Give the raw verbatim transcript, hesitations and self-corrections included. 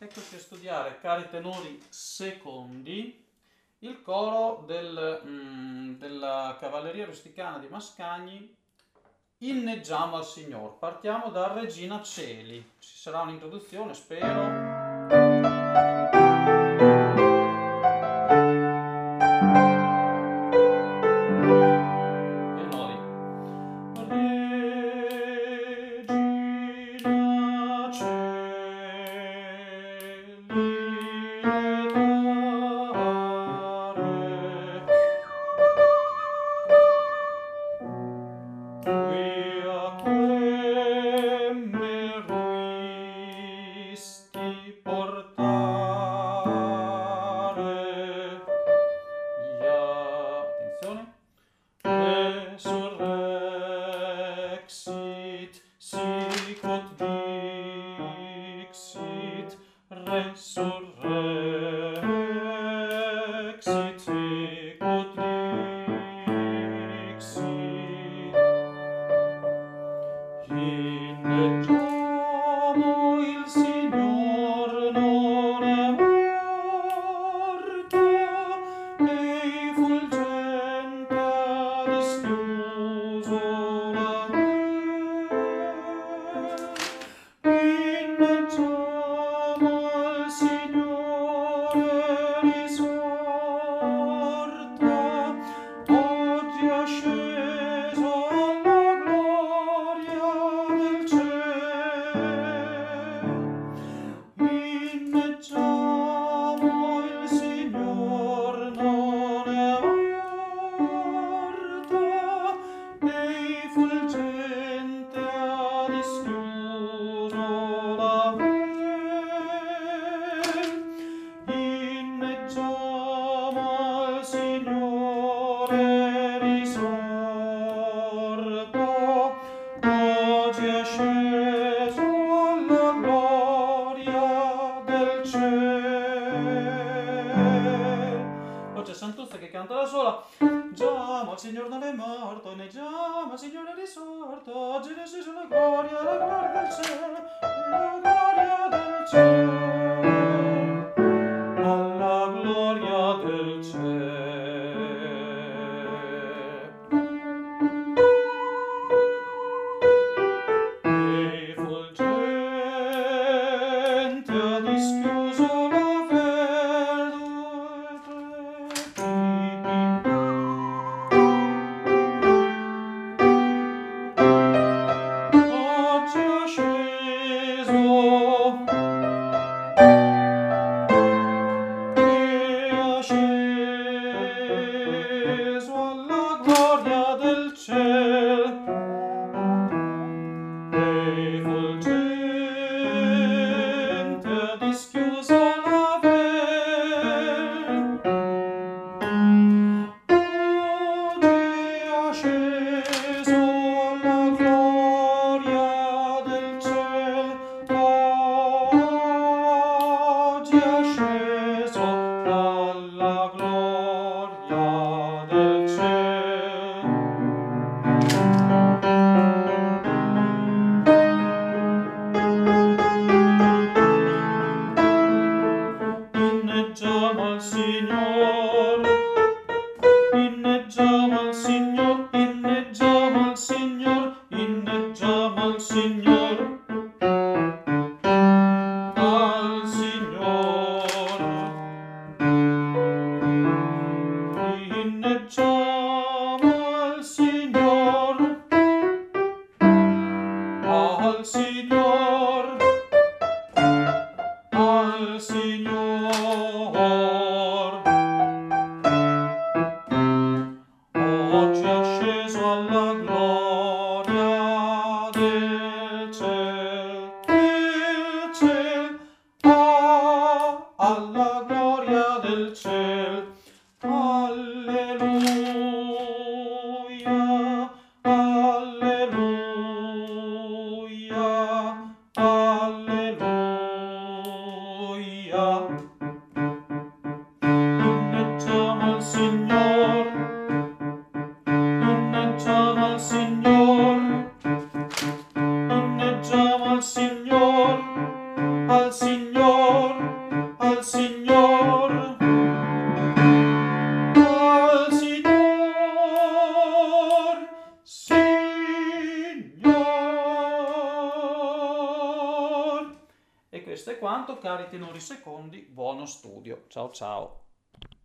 Eccoci a studiare, cari tenori secondi, il coro del, mm, della Cavalleria Rusticana di Mascagni, Inneggiamo al Signor. Partiamo da Regina Celi, ci sarà un'introduzione, spero. Resurrexit, sicut dixit, resurrexit, sicut dixit. Inneggiamo il Signor non è morto, ei fulgente ha dischiuso la via. Inneggiamo al Signore risorto, oggi è sceso alla gloria del cielo. Inneggiamo il Signor non è morto, ei fulgente ha dischiuso la via. Inneggiamo al Signore risorto, oggi è sceso alla gloria del cielo. Poi c'è Santuzza che canta da sola. Giamo al Signore non è morto, inneggiamo al Signore risorto, oggi è sceso alla gloria, la gloria del cielo, la gloria del cielo, alla gloria del cielo. Ei fulgente ha dischiuso la oggi è sceso e è sceso alla gloria del cielo. Ei fulgente ha dischiuso la vela, oggi è sceso alla gloria del cielo, oggi è sceso alla gloria del cielo. Inneggiamo al Signor, inneggiamo al Signor, inneggiamo al Signor, inneggiamo al Signor, al Signor. Inneggiamo al Signor, al Signor, al Signor. Oggi è sceso alla gloria del cielo, il cielo, ah, alla gloria del cielo. Alleluia, alleluia, alleluia. Inneggiamo al Signor, inneggiamo al Signor, inneggiamo al Signor, al Signor. Signor. E questo è quanto, cari tenori secondi, buono studio. Ciao ciao.